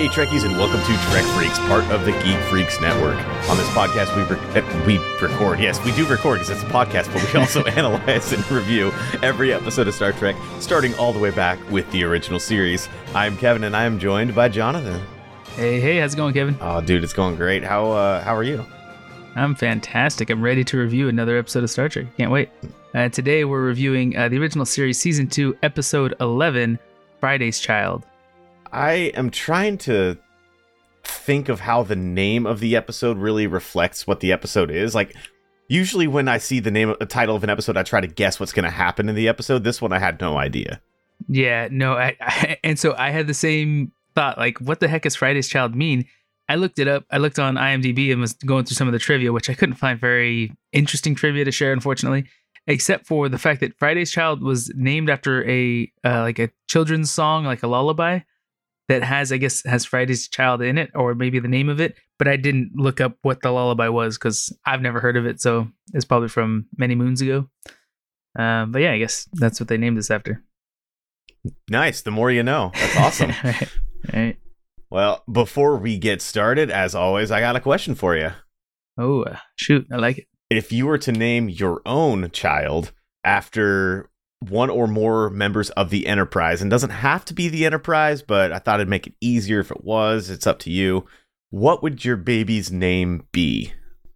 Hey Trekkies, and welcome to Trek Freaks, part of the Geek Freaks Network. On this podcast, we record. Yes, we do record because it's a podcast, but we also analyze and review every episode of Star Trek, starting all the way back with the original series. I'm Kevin, and I am joined by Jonathan. Hey, how's it going, Kevin? Oh, dude, it's going great. How are you? I'm fantastic. I'm ready to review another episode of Star Trek. Can't wait. Today, we're reviewing the original series, Season 2, Episode 11, Friday's Child. I am trying to think of how the name of the episode really reflects what the episode is. Like, usually when I see the title of an episode, I try to guess what's going to happen in the episode. This one, I had no idea. Yeah, no, and so I had the same thought, like, what the heck does Friday's Child mean? I looked it up. I looked on IMDb and was going through some of the trivia, which I couldn't find very interesting trivia to share, unfortunately, except for the fact that Friday's Child was named after a children's song, like a lullaby, that has Friday's Child in it, or maybe the name of it, but I didn't look up what the lullaby was because I've never heard of it, so it's probably from many moons ago. But yeah, I guess that's what they named this after. Nice. The more you know. That's awesome. Right. Well, before we get started, as always, I got a question for you. Oh, shoot. I like it. If you were to name your own child after one or more members of the Enterprise, and doesn't have to be the Enterprise, but I thought it'd make it easier if it was. It's up to you. What would your baby's name be?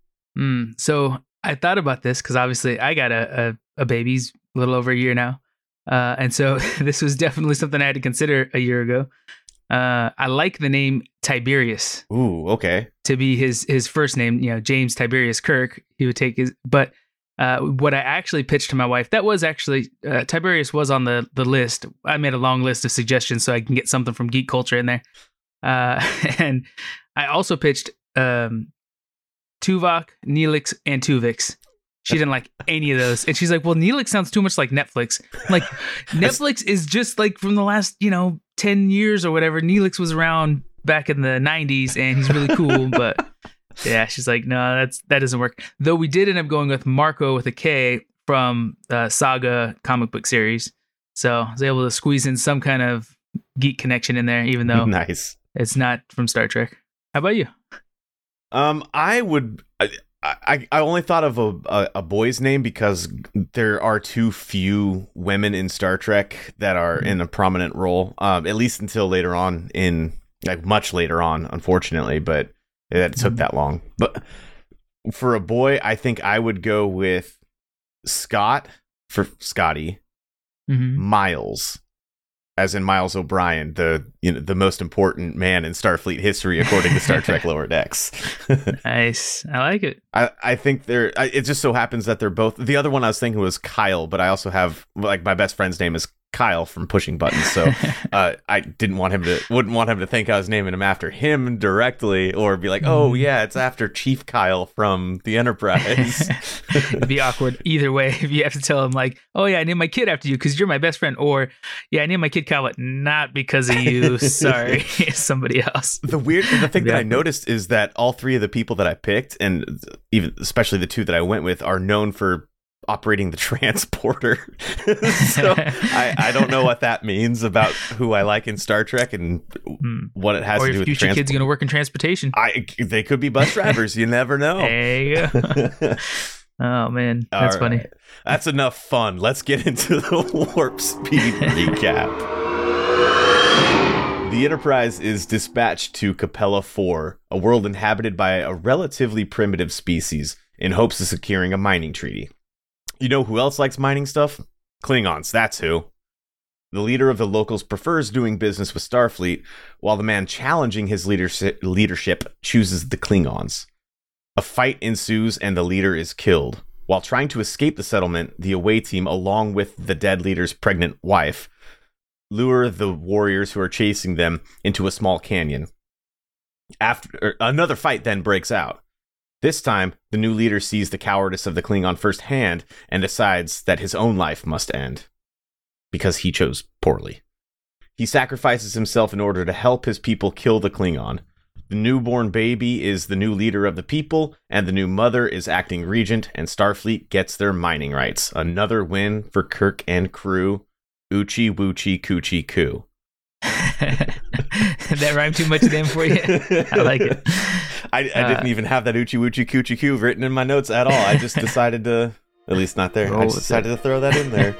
So I thought about this because obviously I got a baby's a little over a year now. And so this was definitely something I had to consider a year ago. I like the name Tiberius. Ooh, okay. To be his first name, James Tiberius Kirk. He would take his, but what I actually pitched to my wife, that was actually, Tiberius was on the list. I made a long list of suggestions so I can get something from geek culture in there. And I also pitched Tuvok, Neelix, and Tuvix. She didn't like any of those. And she's like, well, Neelix sounds too much like Netflix. I'm like, Netflix is just like from the last, 10 years or whatever. Neelix was around back in the 90s and he's really cool, but yeah, she's like, no, that doesn't work. Though we did end up going with Marco with a K from Saga comic book series. So I was able to squeeze in some kind of geek connection in there, even though nice. It's not from Star Trek. How about you? I only thought of a boy's name because there are too few women in Star Trek that are in a prominent role, at least until later on much later on, unfortunately, but it took that long. But for a boy, I think I would go with Scott for Scotty, Miles, as in Miles O'Brien, the most important man in Starfleet history, according to Star Trek Lower Decks. Nice. I like it. I think it just so happens that they're both, the other one I was thinking was Kyle, but I also have, like, my best friend's name is Kyle from Pushing Buttons, so I wouldn't want him to think I was naming him after him directly, or be like, oh yeah, it's after Chief Kyle from the Enterprise. It'd be awkward either way if you have to tell him, like, oh yeah, I named my kid after you because you're my best friend, or yeah, I named my kid Kyle, but not because of you. Sorry, it's somebody else. The thing that I noticed is that all three of the people that I picked, and even especially the two that I went with, are known for operating the transporter. So I don't know what that means about who I like in Star Trek and what it has to do with transport. Or if future kid's going to work in transportation. They could be bus drivers. You never know. There you go. Oh, man. That's funny. That's enough fun. Let's get into the Warp Speed recap. The Enterprise is dispatched to Capella 4, a world inhabited by a relatively primitive species, in hopes of securing a mining treaty. You know who else likes mining stuff? Klingons, that's who. The leader of the locals prefers doing business with Starfleet, while the man challenging his leadership chooses the Klingons. A fight ensues and the leader is killed. While trying to escape the settlement, the away team, along with the dead leader's pregnant wife, lure the warriors who are chasing them into a small canyon. Another fight then breaks out. This time, the new leader sees the cowardice of the Klingon firsthand and decides that his own life must end. Because he chose poorly. He sacrifices himself in order to help his people kill the Klingon. The newborn baby is the new leader of the people, and the new mother is acting regent, and Starfleet gets their mining rights. Another win for Kirk and crew. Oochie woochie coochie coo. That rhymed too much then for you. I like it. I didn't even have that Uchi Wuchi Coochie Coo written in my notes at all. I just decided to, at least not there. I just decided to throw that in there.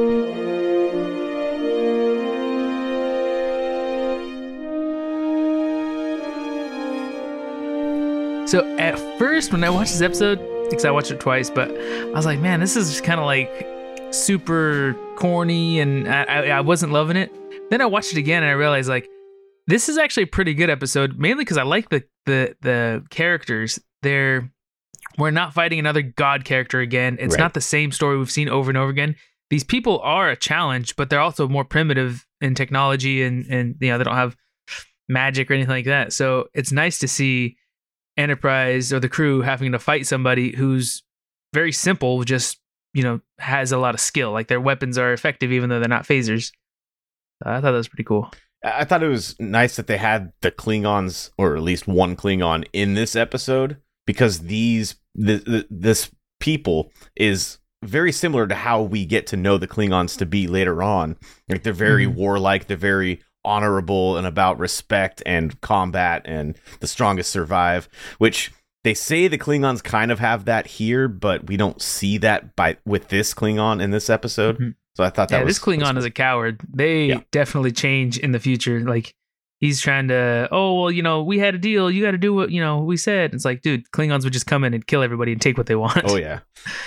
So at first, when I watched this episode, because I watched it twice, but I was like, man, this is just kind of like super corny, and I wasn't loving it. Then I watched it again, and I realized like this is actually a pretty good episode, mainly because I like the characters. We're not fighting another god character again. It's not the same story we've seen over and over again. These people are a challenge, but they're also more primitive in technology, and you know, they don't have magic or anything like that. So it's nice to see Enterprise or the crew having to fight somebody who's very simple, just, you know, has a lot of skill. Like their weapons are effective even though they're not phasers. I thought that was pretty cool. I thought it was nice that they had the Klingons, or at least one Klingon, in this episode, because this people is very similar to how we get to know the Klingons to be later on. Like they're very warlike, they're very honorable and about respect and combat, and the strongest survive, which they say the Klingons kind of have that here, but we don't see that with this Klingon in this episode. So I thought that this Klingon is a coward. They definitely change in the future. Like he's trying to, oh, well, you know, we had a deal. You got to do what, you know, we said. It's like, dude, Klingons would just come in and kill everybody and take what they want. Oh, yeah.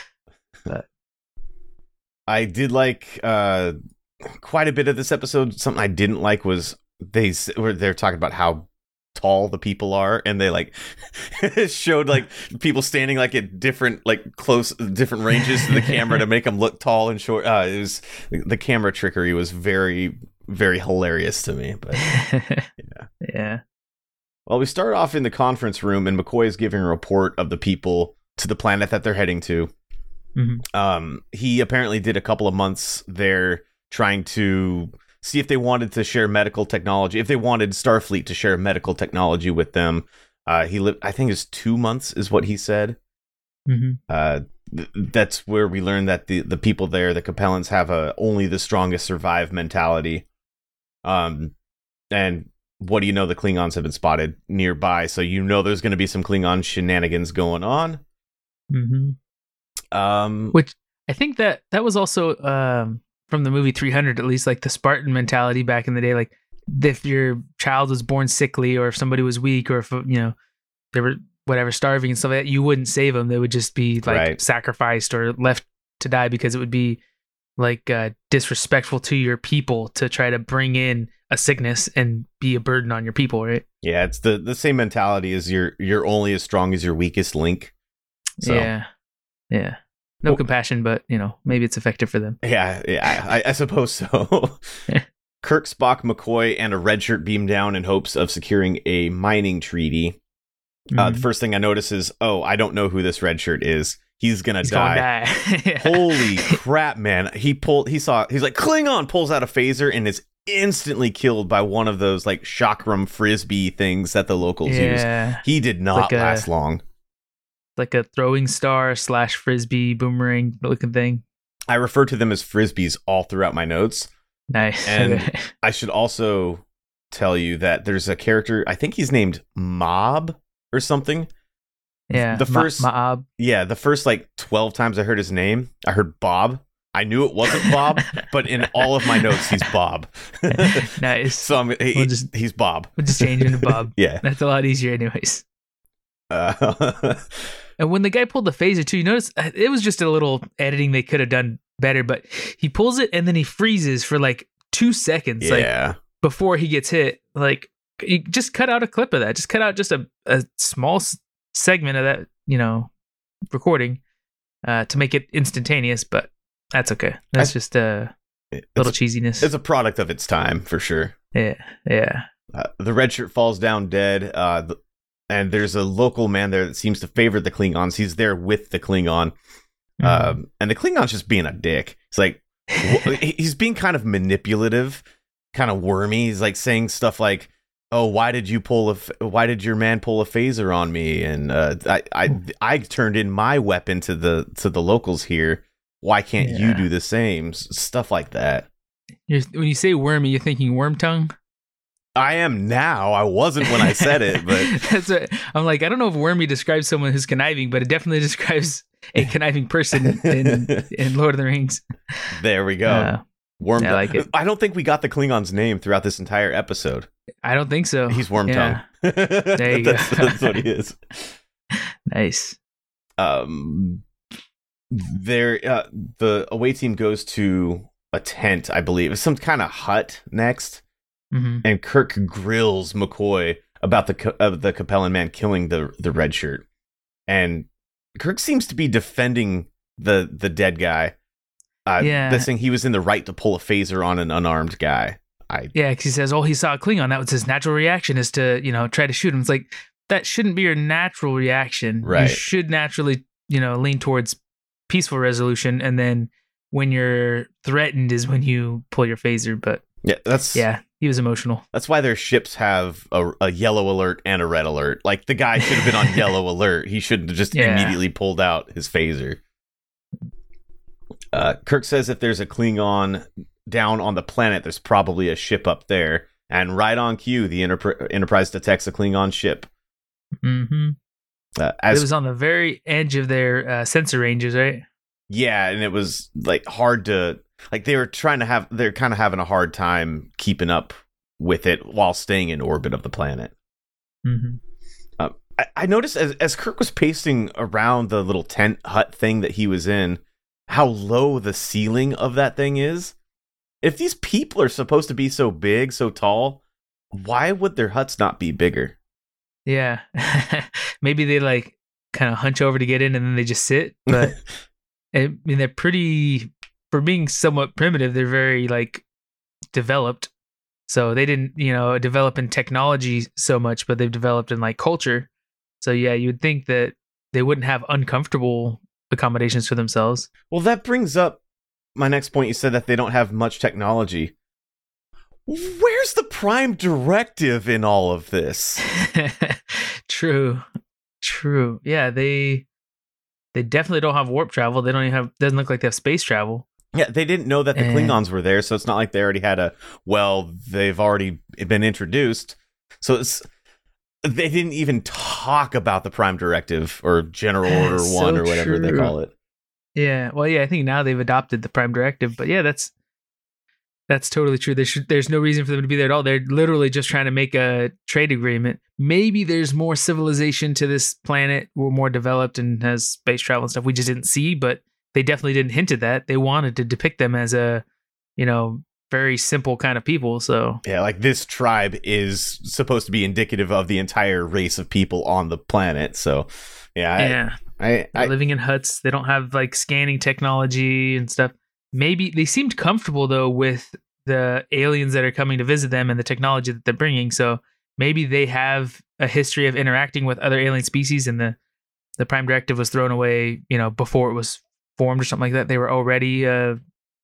I did like quite a bit of this episode. Something I didn't like was they're talking about how tall the people are, and they like showed like people standing like at different different ranges to the camera to make them look tall and short. It was the camera trickery was very, very hilarious to me. But yeah. Well, we start off in the conference room, and McCoy is giving a report of the people to the planet that they're heading to. He apparently did a couple of months there trying to see if they wanted to share medical technology, if they wanted Starfleet to share medical technology with them. He lived, I think it's 2 months is what he said. That's where we learned that the people there, the Capellans, have only the strongest survive mentality. And what do you know? The Klingons have been spotted nearby, so you know there's going to be some Klingon shenanigans going on. Which I think that was also from the movie 300, at least, like the Spartan mentality back in the day. Like if your child was born sickly, or if somebody was weak, or if, you know, they were whatever starving and stuff like that, you wouldn't save them. They would just be like sacrificed or left to die, because it would be like disrespectful to your people to try to bring in a sickness and be a burden on your people, right? Yeah, it's the same mentality as you're only as strong as your weakest link. So. Yeah. No compassion, but, you know, maybe it's effective for them. Yeah, I suppose so. Kirk, Spock, McCoy, and a redshirt beam down in hopes of securing a mining treaty. The first thing I notice is, I don't know who this redshirt is. He's gonna die. Holy crap, man! He's like Klingon, pulls out a phaser and is instantly killed by one of those like chakram frisbee things that the locals use. He did not last long. Like a throwing star / frisbee boomerang looking thing. I refer to them as frisbees all throughout my notes. Nice. And I should also tell you that there's a character, I think he's named Mob or something. Yeah. The first Mob. Yeah, the first like 12 times I heard his name, I heard Bob. I knew it wasn't Bob, but in all of my notes he's Bob. Nice. So he's Bob. We'll just change him to Bob. Yeah. That's a lot easier anyways. And when the guy pulled the phaser too, you notice it was just a little editing they could have done better, but he pulls it and then he freezes for like 2 seconds, like before he gets hit. Like, you just cut out a clip of that. Just cut out just a small segment of that, you know, recording to make it instantaneous. But that's okay. That's just a little cheesiness. It's a product of its time for sure. Yeah. The red shirt falls down dead. And there's a local man there that seems to favor the Klingons. He's there with the Klingon. And the Klingon's just being a dick. It's like, he's being kind of manipulative, kind of wormy. He's like saying stuff like, "Oh, why did your man pull a phaser on me? And I turned in my weapon to the locals here. Why can't you do the same?" Stuff like that. When you say wormy, you're thinking worm tongue? I am now. I wasn't when I said it, but That's what, I'm like, I don't know if wormy describes someone who's conniving, but it definitely describes a conniving person in Lord of the Rings. There we go. Worm. I like it. I don't think we got the Klingon's name throughout this entire episode. I don't think so. He's Worm Tongue. There you go. That's what he is. Nice. The away team goes to a tent, I believe. It's some kind of hut next. Mm-hmm. And Kirk grills McCoy about the Capellan man killing the red shirt. And Kirk seems to be defending the dead guy. Saying he was in the right to pull a phaser on an unarmed guy. Because he says, he saw a Klingon. That was his natural reaction, is to, try to shoot him. It's like, that shouldn't be your natural reaction. Right. You should naturally, lean towards peaceful resolution. And then when you're threatened is when you pull your phaser. But he was emotional. That's why their ships have a yellow alert and a red alert. Like, the guy should have been on yellow alert. He shouldn't have just immediately pulled out his phaser. Kirk says if there's a Klingon down on the planet, there's probably a ship up there. And right on cue, the Enterprise detects a Klingon ship. Mm-hmm. It was on the very edge of their sensor ranges, right? Yeah, and it was like hard to... Like, they're kind of having a hard time keeping up with it while staying in orbit of the planet. Mm-hmm. I noticed as Kirk was pacing around the little tent hut thing that he was in, how low the ceiling of that thing is. If these people are supposed to be so big, so tall, why would their huts not be bigger? Yeah. Maybe they like kind of hunch over to get in and then they just sit. But I mean, they're pretty, for being somewhat primitive, they're very like developed. So they didn't, develop in technology so much, but they've developed in like culture. So yeah, you would think that they wouldn't have uncomfortable accommodations for themselves. Well, that brings up my next point. You said that they don't have much technology. Where's the Prime Directive in all of this? True. Yeah, they definitely don't have warp travel. They don't even have, doesn't look like they have space travel. Yeah, they didn't know that the Klingons were there, so it's not like they already had they've already been introduced. So they didn't even talk about the Prime Directive or General Order 1 or whatever they call it. Yeah, well, I think now they've adopted the Prime Directive, but yeah, that's totally true. There's no reason for them to be there at all. They're literally just trying to make a trade agreement. Maybe there's more civilization to this planet. We're more developed and has space travel and stuff we just didn't see, but they definitely didn't hint at that. They wanted to depict them as a, very simple kind of people. So yeah, like this tribe is supposed to be indicative of the entire race of people on the planet. So yeah. They're living in huts. They don't have like scanning technology and stuff. Maybe they seemed comfortable though with the aliens that are coming to visit them and the technology that they're bringing. So maybe they have a history of interacting with other alien species, and the Prime Directive was thrown away, before it was formed or something like that. They were already a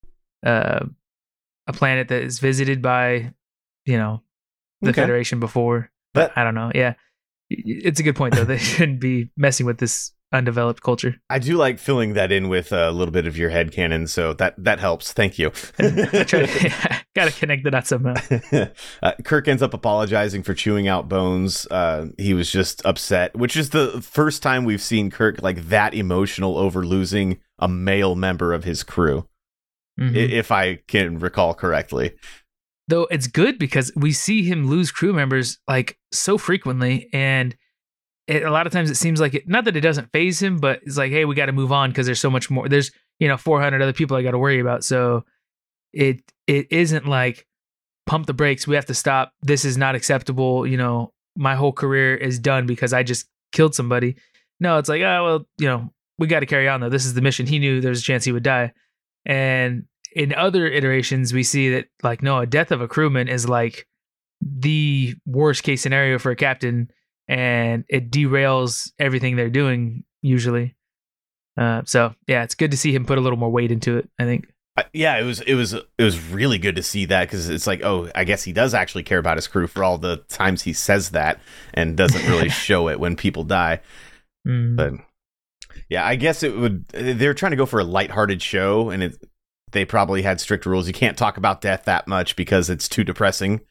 planet that is visited by, the Federation before. But I don't know. Yeah, it's a good point though. They shouldn't be messing with this undeveloped culture. I do like filling that in with a little bit of your headcanon, so that helps. Thank you. Gotta connect the dots somehow. Kirk ends up apologizing for chewing out bones. He was just upset, which is the first time we've seen Kirk like that emotional over losing a male member of his crew, if I can recall correctly. Though it's good because we see him lose crew members like so frequently, and a lot of times it seems like not that it doesn't faze him, but it's like, hey, we got to move on because there's so much more. There's 400 other people I got to worry about. So it isn't like pump the brakes. We have to stop. This is not acceptable. My whole career is done because I just killed somebody. No, it's like, we got to carry on though. This is the mission. He knew there was a chance he would die. And in other iterations, we see that like, no, a death of a crewman is like the worst case scenario for a captain, and it derails everything they're doing usually. So yeah, it's good to see him put a little more weight into it, I think. Yeah, it was really good to see that, because it's like, oh, I guess he does actually care about his crew for all the times he says that and doesn't really show it when people die. But yeah, I guess they're trying to go for a lighthearted show, and they probably had strict rules. You can't talk about death that much because it's too depressing.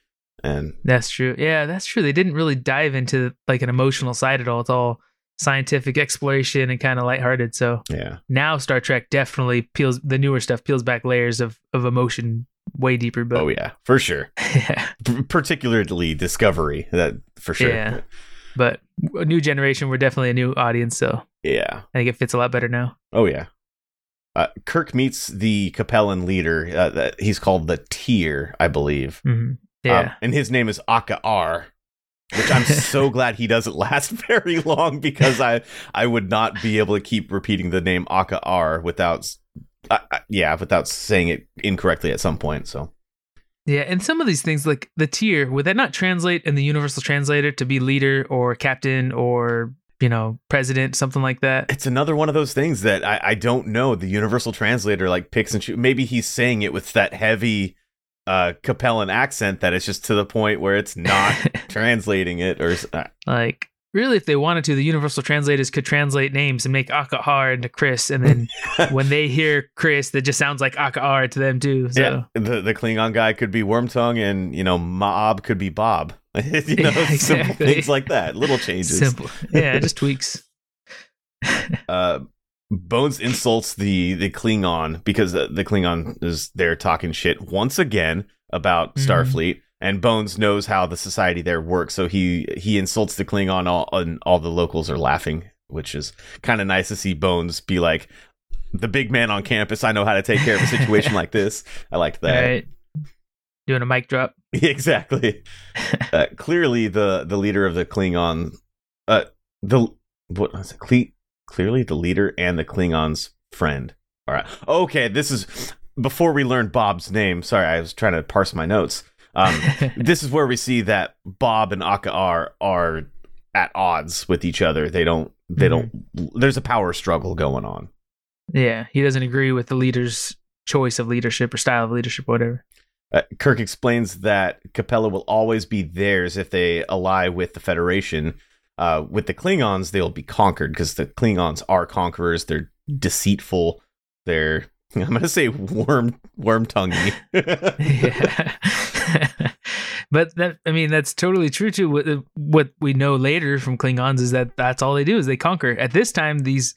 And That's true. Yeah, that's true. They didn't really dive into like an emotional side at all. It's all scientific exploration and kind of lighthearted. So yeah. now Star Trek definitely peels the newer stuff peels back layers of emotion way deeper. But Oh yeah, for sure. yeah, Particularly Discovery, that for sure. yeah. But a new generation, we're definitely a new audience. So Yeah. I think it fits a lot better now. Oh yeah. Kirk meets the Capellan leader. That he's called the Tier, I believe. Mm-hmm. Yeah. And his name is Aka-R, which I'm so glad he doesn't last very long, because I would not be able to keep repeating the name Aka-R without saying it incorrectly at some point. So Yeah, and some of these things, like the Tier, would that not translate in the Universal Translator to be leader or captain or, president, something like that? it's another one of those things that I don't know. The Universal Translator like picks and chooses. Maybe he's saying it with that heavy Capellan accent that it's just to the point where it's not translating it, or Like, really, if they wanted to, the Universal Translators could translate names and make Aka-R into Chris, and then when they hear Chris, that just sounds like Aka-R to them too. So. Yeah, the Klingon guy could be Wormtongue, and Ma'ab could be Bob. Exactly. Simple things like that, little changes. Simple, yeah, just tweaks. Bones insults the Klingon because the Klingon is there talking shit once again about Starfleet, and Bones knows how the society there works, so he insults the Klingon, and all the locals are laughing, which is kind of nice to see Bones be like, the big man on campus, I know how to take care of a situation like this. I liked that. Right. Doing a mic drop. Exactly. Clearly, the leader of the Klingon, clearly the leader and the Klingon's friend. All right. Okay, this is before we learned Bob's name. Sorry, I was trying to parse my notes. This is where we see that Bob and Aka-R are at odds with each other. They don't. There's a power struggle going on. Yeah, he doesn't agree with the leader's choice of leadership or style of leadership, or whatever. Kirk explains that Capella will always be theirs if they ally with the Federation. With the Klingons, they'll be conquered because the Klingons are conquerors. They're deceitful. They're, I'm going to say, worm-tonguey. Yeah. But that's totally true too. What we know later from Klingons is that that's all they do is they conquer. At this time, these,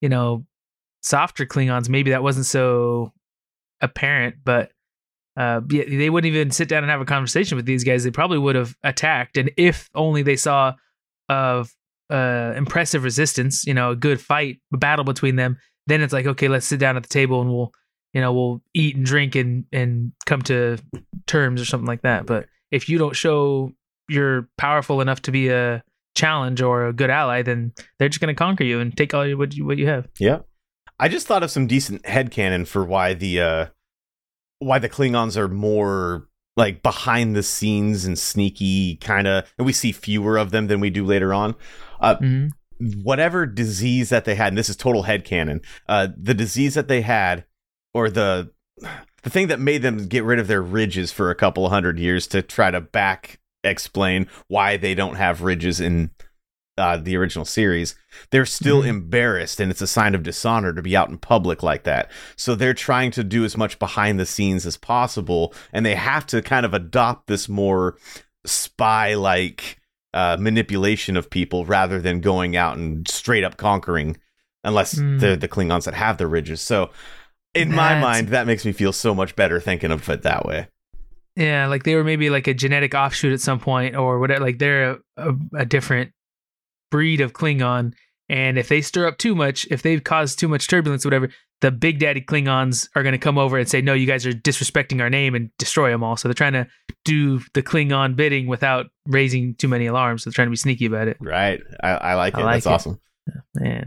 softer Klingons, maybe that wasn't so apparent, but they wouldn't even sit down and have a conversation with these guys. They probably would have attacked, and if only they saw of impressive resistance, a good fight, a battle between them, then it's like, okay, let's sit down at the table and we'll eat and drink and come to terms or something like that. But if you don't show you're powerful enough to be a challenge or a good ally, then they're just going to conquer you and take all what you have. Yeah. I just thought of some decent headcanon for why the Klingons are more like behind the scenes and sneaky kind of, and we see fewer of them than we do later on. Whatever disease that they had, and this is total headcanon, the disease that they had, or the thing that made them get rid of their ridges for a couple of 100 years to try to explain why they don't have ridges in the original series, they're still embarrassed, and it's a sign of dishonor to be out in public like that. So they're trying to do as much behind the scenes as possible, and they have to kind of adopt this more spy-like manipulation of people rather than going out and straight up conquering, unless they're the Klingons that have the ridges. So in my mind, that makes me feel so much better thinking of it that way. Yeah, like they were maybe like a genetic offshoot at some point or whatever. Like they're a different breed of Klingon, and if they stir up too much, if they've caused too much turbulence or whatever, the big daddy Klingons are going to come over and say, no, you guys are disrespecting our name, and destroy them all. So they're trying to do the Klingon bidding without raising too many alarms. So they're trying to be sneaky about it. Right. I like it. That's awesome. Man.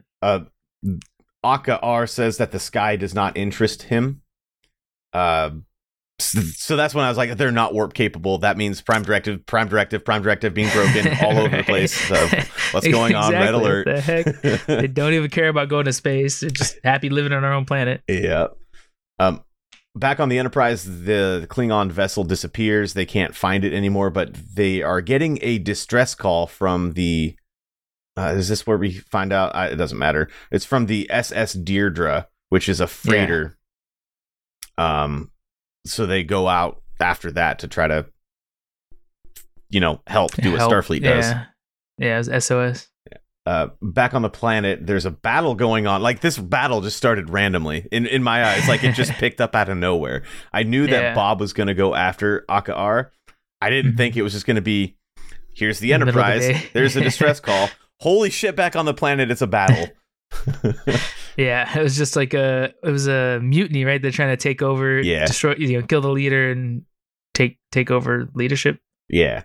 Aka-R says that the sky does not interest him. So that's when I was like, they're not warp capable. That means prime directive being broken all over the place. So what's going on? Red alert. What the heck? They don't even care about going to space. They're just happy living on our own planet. Yeah. Back on the Enterprise, the Klingon vessel disappears. They can't find it anymore, but they are getting a distress call from the... is this where we find out? It doesn't matter. It's from the SS Deirdre, which is a freighter. Yeah. So they go out after that to try to help do what Starfleet does. Yeah, it was SOS. Back on the planet, there's a battle going on. Like, this battle just started randomly in my eyes. Like, it just picked up out of nowhere. I knew that Bob was going to go after Aka'ar. I didn't think it was just going to be, here's the Enterprise. There's a distress call. Holy shit, back on the planet, it's a battle. Yeah, it was just like it was a mutiny, right? They're trying to take over, destroy, kill the leader and take over leadership. Yeah.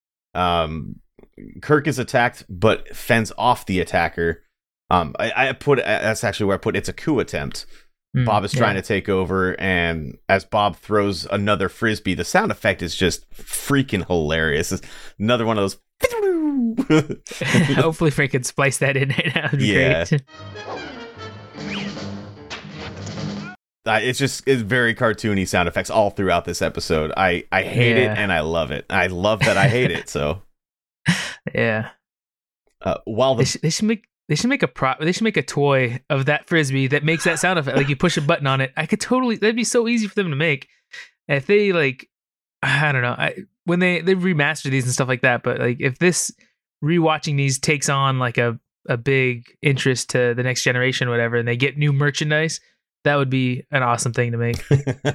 Kirk is attacked, but fends off the attacker. That's actually where I put it's a coup attempt. Bob is trying to take over, and as Bob throws another frisbee, the sound effect is just freaking hilarious. It's another one of those. Hopefully Frank can splice that in. That would be great. It's very cartoony sound effects all throughout this episode. I hate it and I love it. I love that I hate it. So yeah. While they should make a toy of that frisbee that makes that sound effect. Like, you push a button on it. That'd be so easy for them to make. And if they I don't know, when they remaster these and stuff like that, but like, if this rewatching these takes on like a big interest to the next generation or whatever, and they get new merchandise, that would be an awesome thing to make.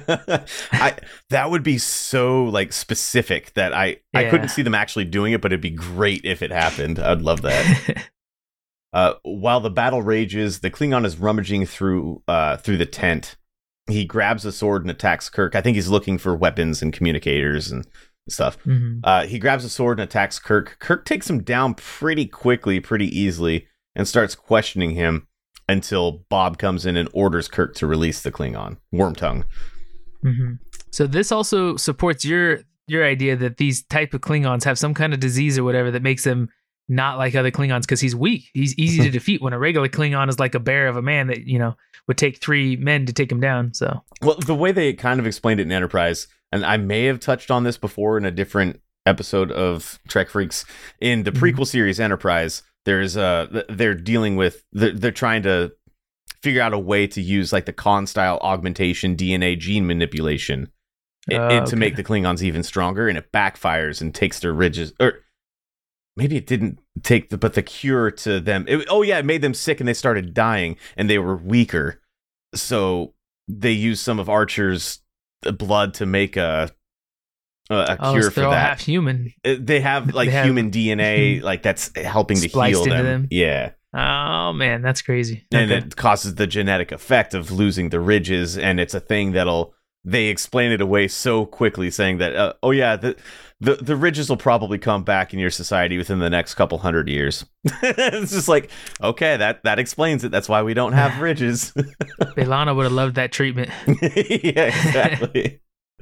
That would be so like specific that I couldn't see them actually doing it, but it'd be great if it happened. I'd love that. While the battle rages, the Klingon is rummaging through the tent. He grabs a sword and attacks Kirk. I think he's looking for weapons and communicators and stuff. He grabs a sword and attacks Kirk. Kirk takes him down pretty quickly, pretty easily, and starts questioning him until Bob comes in and orders Kirk to release the Klingon, Wormtongue. So this also supports your idea that these type of Klingons have some kind of disease or whatever that makes them not like other Klingons, because he's weak. He's easy to defeat, when a regular Klingon is like a bear of a man that, would take 3 men to take him down. So, well, the way they kind of explained it in Enterprise, and I may have touched on this before in a different episode of Trek Freaks, in the prequel series Enterprise, there's they're trying to figure out a way to use like the Khan style augmentation DNA gene manipulation to make the Klingons even stronger, and it backfires and takes their ridges, or maybe it didn't take but the cure to them. It made them sick and they started dying and they were weaker. So they used some of Archer's blood to make a cure for that. Half human. They have human DNA, like that's helping to heal them. Yeah. Oh man, that's crazy. And it causes the genetic effect of losing the ridges, and it's a thing they explain it away so quickly, saying that the ridges will probably come back in your society within the next couple 100 years. It's just like, okay, that explains it. That's why we don't have ridges. B'Elanna would have loved that treatment. Yeah, exactly.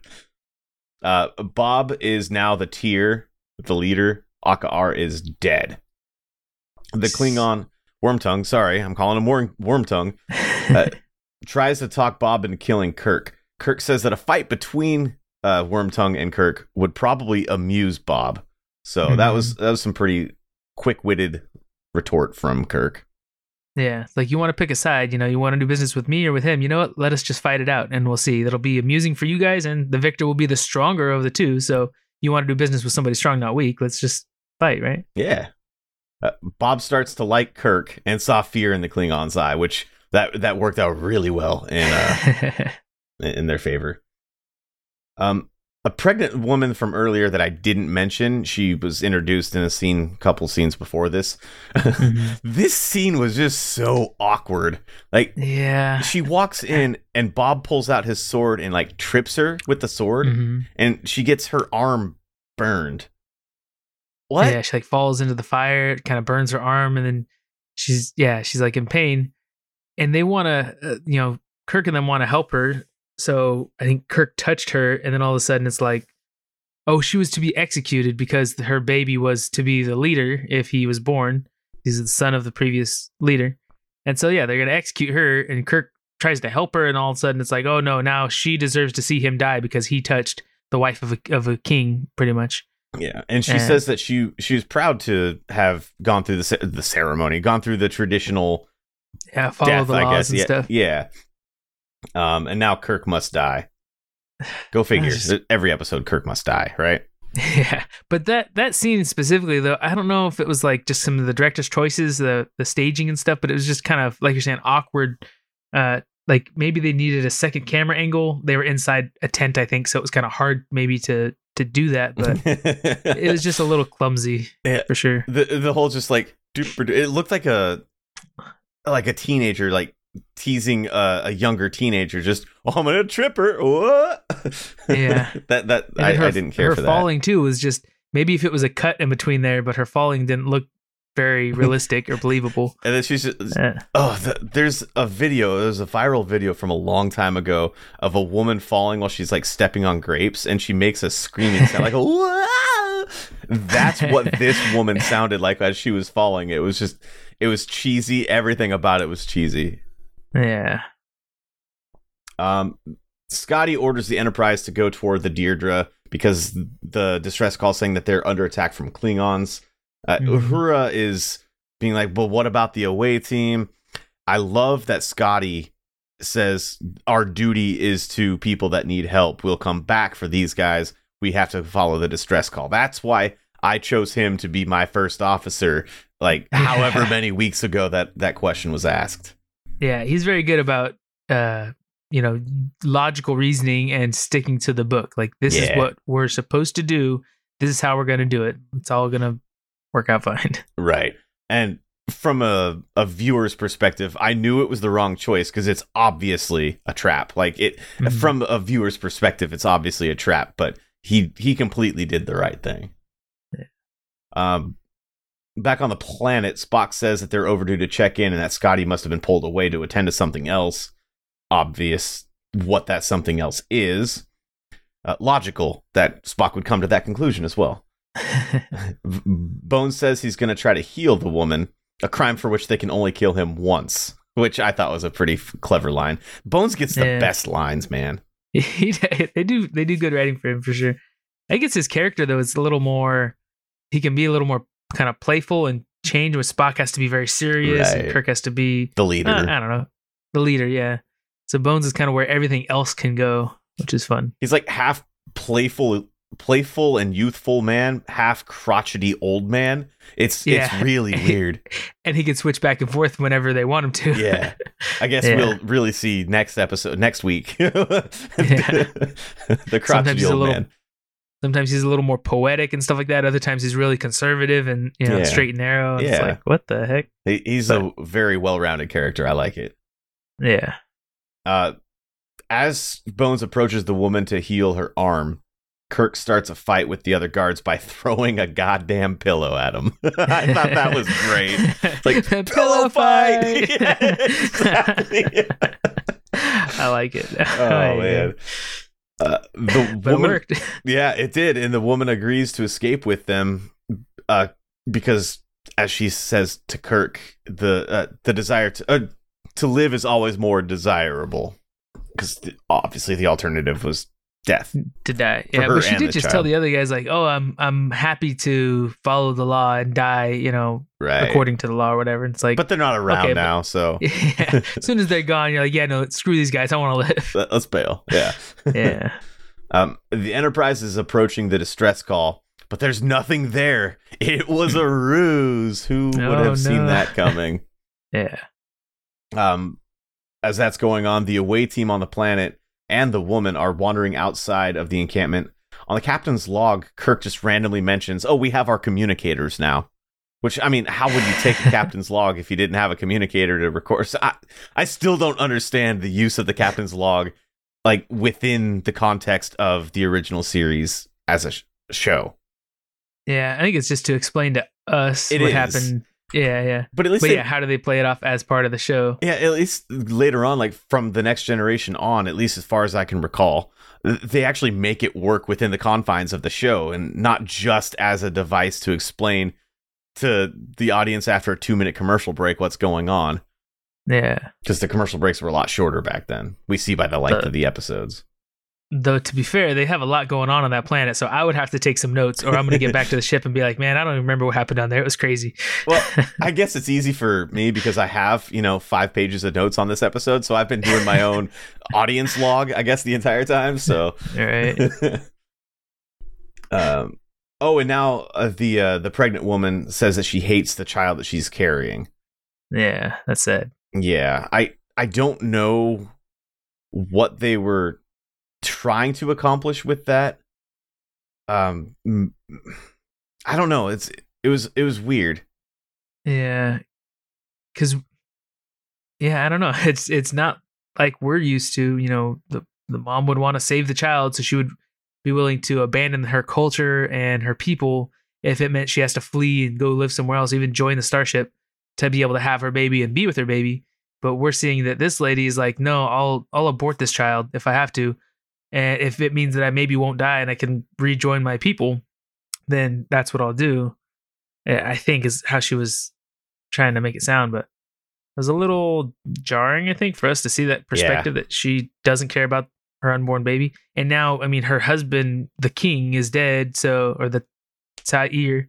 Bob is now the leader. Aka'ar is dead. The Klingon Wormtongue, sorry, I'm calling him Wormtongue, tries to talk Bob into killing Kirk. Kirk says that a fight between Wormtongue and Kirk would probably amuse Bob. So that was some pretty quick-witted retort from Kirk. Yeah, it's like, you want to pick a side, you want to do business with me or with him. You know what? Let us just fight it out, and we'll see. That'll be amusing for you guys, and the victor will be the stronger of the two. So you want to do business with somebody strong, not weak. Let's just fight, right? Yeah. Bob starts to like Kirk and saw fear in the Klingon's eye, which that worked out really well in their favor. A pregnant woman from earlier that I didn't mention, she was introduced in a couple scenes before this. This scene was just so awkward. Like, yeah, she walks in and Bob pulls out his sword and like trips her with the sword, and she gets her arm burned. What? Yeah, she like falls into the fire, it kind of burns her arm, and then she's like in pain, and they want to, Kirk and them want to help her. So I think Kirk touched her, and then all of a sudden it's like, oh, she was to be executed because her baby was to be the leader if he was born. He's the son of the previous leader. And so, yeah, they're going to execute her, and Kirk tries to help her, and all of a sudden it's like, oh no, now she deserves to see him die because he touched the wife of a king, pretty much. Yeah, and she says that she was proud to have gone through the ceremony, gone through the traditional follow death, the laws, I guess. and stuff. Yeah. And now Kirk must die. Go figure. Every episode, Kirk must die, right? Yeah, but that scene specifically, though, I don't know if it was like just some of the director's choices, the staging and stuff, but it was just kind of like you're saying, awkward. Like maybe they needed a second camera angle. They were inside a tent, I think, so it was kind of hard maybe to do that, but it was just a little clumsy, for sure. The whole just like it looked like a teenager like teasing a younger teenager, just I'm gonna trip her. What? Yeah, I didn't care for that. Her falling too was just maybe if it was a cut in between there, but her falling didn't look very realistic or believable. And then she's just, there's a viral video from a long time ago of a woman falling while she's like stepping on grapes, and she makes a screaming sound like whoa. That's what this woman sounded like as she was falling. It was cheesy. Everything about it was cheesy. Yeah. Scotty orders the Enterprise to go toward the Deirdre because the distress call saying that they're under attack from Klingons. Uhura is being like, well, what about the away team? I love that Scotty says our duty is to people that need help. We'll come back for these guys. We have to follow the distress call. That's why I chose him to be my first officer, like however many weeks ago that question was asked. Yeah, he's very good about logical reasoning and sticking to the book. Like, this is what we're supposed to do. This is how we're going to do it. It's all going to work out fine. Right. And from a viewer's perspective, I knew it was the wrong choice because it's obviously a trap. Like from a viewer's perspective, it's obviously a trap, but he completely did the right thing. Yeah. Back on the planet, Spock says that they're overdue to check in and that Scotty must have been pulled away to attend to something else. Obvious what that something else is. Logical that Spock would come to that conclusion as well. Bones says he's going to try to heal the woman, a crime for which they can only kill him once, which I thought was a pretty clever line. Bones gets the best lines, man. They do good writing for him, for sure. I guess his character, though, is a little more, he can be a little more kind of playful and change, where Spock has to be very serious and Kirk has to be the leader. I don't know. The leader, yeah. So Bones is kind of where everything else can go, which is fun. He's like half playful and youthful man, half crotchety old man. It's really weird. And he can switch back and forth whenever they want him to. Yeah. I guess we'll really see next week. The crotchety old man. Sometimes he's a little more poetic and stuff like that. Other times he's really conservative and straight and narrow. And it's like, what the heck? He's a very well-rounded character. I like it. Yeah. As Bones approaches the woman to heal her arm, Kirk starts a fight with the other guards by throwing a goddamn pillow at him. I thought that was great. It's like, pillow fight! Yeah, exactly. I like it. Oh, man. The woman, it worked. Yeah, it did. And the woman agrees to escape with them because, as she says to Kirk, the desire to live is always more desirable. Because obviously the alternative was death. To die. Yeah, but she did just tell the other guys, like, oh, I'm happy to follow the law and die, according to the law or whatever. And it's like, but they're not around now, so yeah. As soon as they're gone, you're like, yeah, no, screw these guys. I want to live. Let's bail. Yeah. Yeah. The Enterprise is approaching the distress call, but there's nothing there. It was a ruse. Who would have seen that coming? Yeah. As that's going on, the away team on the planet and the woman are wandering outside of the encampment. On the captain's log, Kirk just randomly mentions, oh, we have our communicators now. Which, I mean, how would you take a captain's log if you didn't have a communicator to record? So I still don't understand the use of the captain's log, like, within the context of the original series as a show. Yeah, I think it's just to explain to us what happened. Yeah. But at least how do they play it off as part of the show? Yeah, at least later on, like from the Next Generation on, at least as far as I can recall, they actually make it work within the confines of the show and not just as a device to explain to the audience after a 2-minute commercial break what's going on. Yeah. Because the commercial breaks were a lot shorter back then. We see by the length of the episodes. Though, to be fair, they have a lot going on that planet, so I would have to take some notes, or I'm going to get back to the ship and be like, man, I don't even remember what happened down there. It was crazy. Well, I guess it's easy for me because I have, 5 pages of notes on this episode, so I've been doing my own audience log, I guess, the entire time, so. All right. Oh, and now the pregnant woman says that she hates the child that she's carrying. Yeah, that's sad. Yeah, I don't know what they were trying to accomplish with that. I don't know. It was weird. Yeah, because I don't know. It's not like we're used to. The mom would want to save the child, so she would be willing to abandon her culture and her people if it meant she has to flee and go live somewhere else, even join the starship to be able to have her baby and be with her baby. But we're seeing that this lady is like, no, I'll abort this child if I have to, and if it means that I maybe won't die and I can rejoin my people, then that's what I'll do. I think is how she was trying to make it sound, but it was a little jarring, I think, for us to see that perspective that she doesn't care about her unborn baby. And now, I mean, her husband, the king, is dead, or the Sair,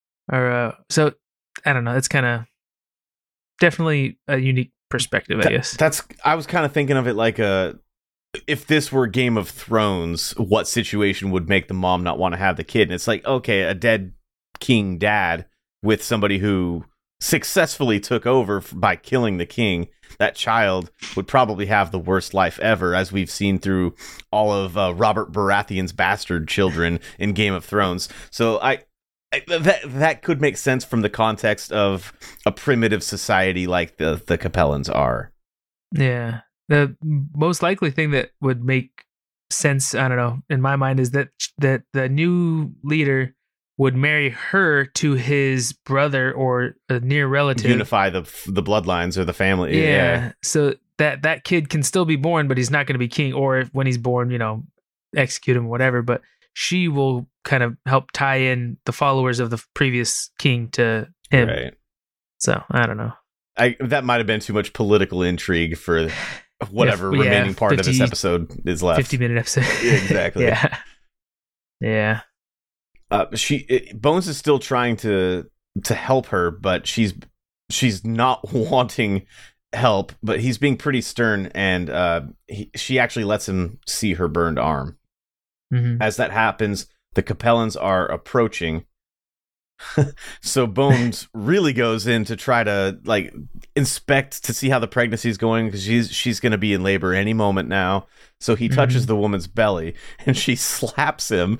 so I don't know. It's kind of definitely a unique perspective, I guess. I was kind of thinking of it like if this were Game of Thrones, what situation would make the mom not want to have the kid? And it's like, okay, a dead king dad with somebody who successfully took over by killing the king. That child would probably have the worst life ever, as we've seen through all of Robert Baratheon's bastard children in Game of Thrones. So that could make sense from the context of a primitive society like the Capellans are. Yeah. The most likely thing that would make sense, I don't know, in my mind, is that the new leader would marry her to his brother or a near relative. Unify the bloodlines or the family. Yeah. So that kid can still be born, but he's not going to be king. Or when he's born, execute him or whatever. But she will kind of help tie in the followers of the previous king to him. Right. So I don't know. That might have been too much political intrigue for whatever remaining part of this episode is left. 50-minute episode. Exactly. Yeah. Yeah. Bones is still trying to help her, but she's not wanting help. But he's being pretty stern, and she actually lets him see her burned arm. Mm-hmm. As that happens, the Capellans are approaching. So Bones really goes in to try to inspect to see how the pregnancy is going, because she's going to be in labor any moment now. So he touches the woman's belly, and she slaps him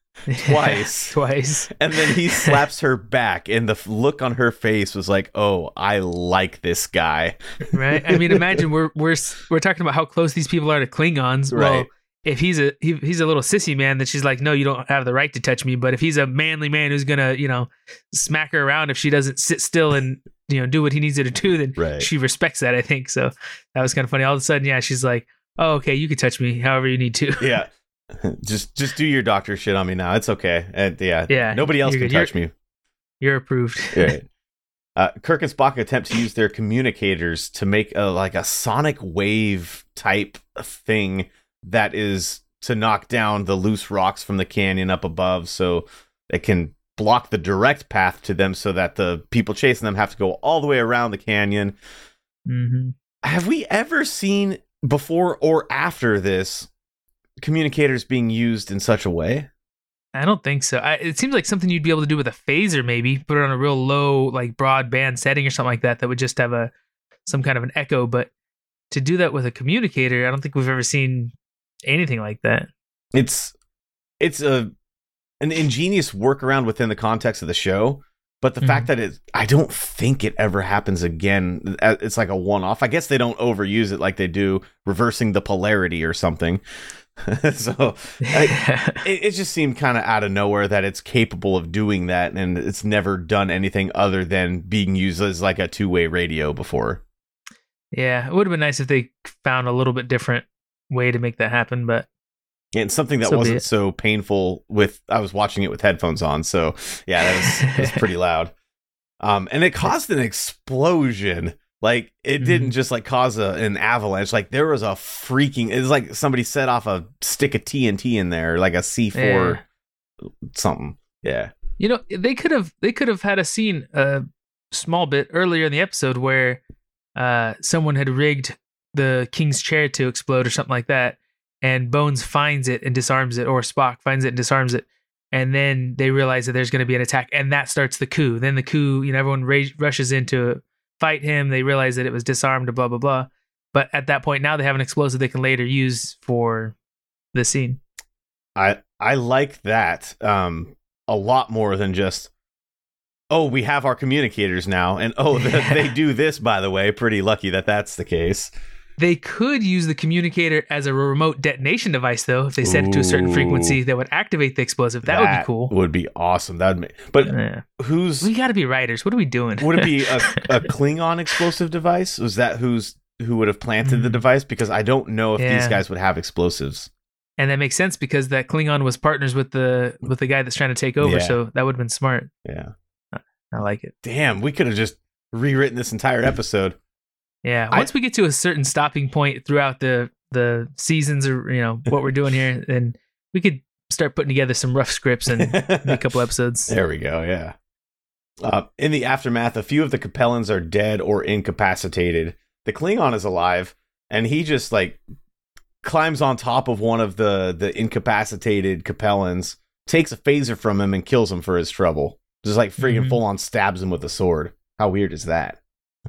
twice, and then he slaps her back, and the look on her face was like, "Oh, I like this guy." Right? I mean, imagine we're talking about how close these people are to Klingons. Right. Well, if he's a little sissy man, then she's like, "No, you don't have the right to touch me." But if he's a manly man who's gonna, smack her around if she doesn't sit still and do what he needs her to do, then she respects that, I think. So that was kind of funny. All of a sudden, she's like, "Oh, okay, you can touch me however you need to." Yeah. Just do your doctor shit on me now. It's okay. And nobody else can touch me. You're approved. Right. Kirk and Spock attempt to use their communicators to make a sonic wave type thing that is to knock down the loose rocks from the canyon up above, so it can block the direct path to them, so that the people chasing them have to go all the way around the canyon. Mm-hmm. Have we ever seen before or after this communicators being used in such a way? I don't think so. It seems like something you'd be able to do with a phaser, maybe put it on a real low, broadband setting or something like that would just have some kind of an echo. But to do that with a communicator, I don't think we've ever seen anything like that. It's an ingenious workaround within the context of the show, but the fact that I don't think it ever happens again. It's like a one-off. I guess they don't overuse it like they do reversing the polarity or something. So it just seemed kind of out of nowhere that it's capable of doing that, and it's never done anything other than being used as like a two-way radio before. Yeah, it would have been nice if they found a little bit different way to make that happen, but and something that wasn't so painful I was watching it with headphones on, so yeah, that was pretty loud. And it caused an explosion. Like, it didn't just cause an avalanche. Like, there was it was like somebody set off a stick of TNT in there, like a C4 something. Yeah. They could have had a scene a small bit earlier in the episode where someone had rigged the king's chair to explode or something like that, and Bones finds it and disarms it, or Spock finds it and disarms it, and then they realize that there's going to be an attack, and that starts the coup. Then the coup, everyone rushes in to fight him. They realize that it was disarmed, blah blah blah. But at that point, now they have an explosive they can later use for the scene. I like that a lot more than just, oh, we have our communicators now, and they do this, by the way. Pretty lucky that that's the case. They could use the communicator as a remote detonation device, though, if they set it to a certain frequency that would activate the explosive. That would be cool. Would be awesome. We got to be writers. What are we doing? Would it be a Klingon explosive device? Was that who would have planted the device? Because I don't know if these guys would have explosives. And that makes sense because that Klingon was partners with the guy that's trying to take over, so that would have been smart. Yeah. I like it. Damn, we could have just rewritten this entire episode. Yeah, once we get to a certain stopping point throughout the seasons, or what we're doing here, then we could start putting together some rough scripts and make a couple episodes. There we go. Yeah. In the aftermath, a few of the Capellans are dead or incapacitated. The Klingon is alive, and he just climbs on top of one of the incapacitated Capellans, takes a phaser from him, and kills him for his trouble. Just freaking full on stabs him with a sword. How weird is that?